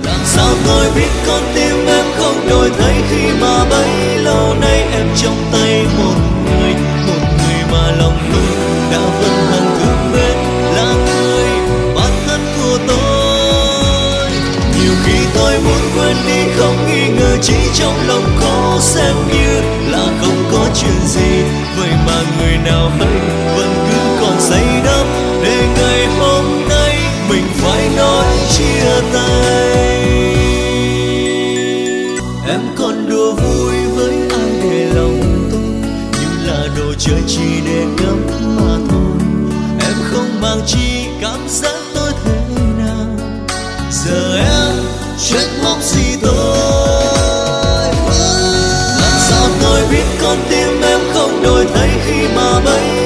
Làm sao tôi biết con tim em không đổi thay khi mà bấy lâu nay em trong tay một người mà lòng tôi đã vẫn hằng thương bên, là người bạn thân của tôi. Nhiều khi tôi muốn quên đi không nghi ngờ, chỉ trong lòng có xem như là không có chuyện gì, vậy mà người nào hay vẫn cứ còn say đắm để ngày hôm nay mình phải nói chia tay. Em còn đùa vui với ai để lòng tôi, như là đồ chơi chỉ để ngắm mà thôi. Em không mang chi cảm giác tôi thế nào, giờ em trách móc gì tôi. Làm sao tôi biết con tim em không đổi thay khi mà bấy